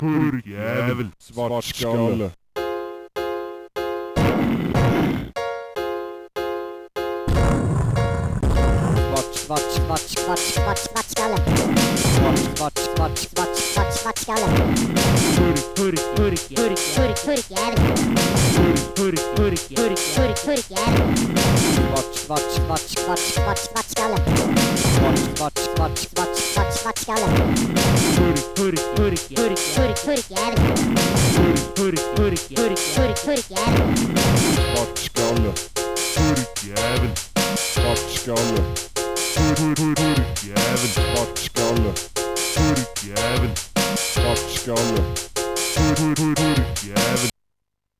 Purkjävel, svartskalle. Svartskalle. Svartskalle. Purkjävel. Svartskalle. Svartskalle. Svartskalle. Purkjävel. Svartskalle. Purkjävel. Svartskalle. Purkjävel. Svartskalle. Purkjävel.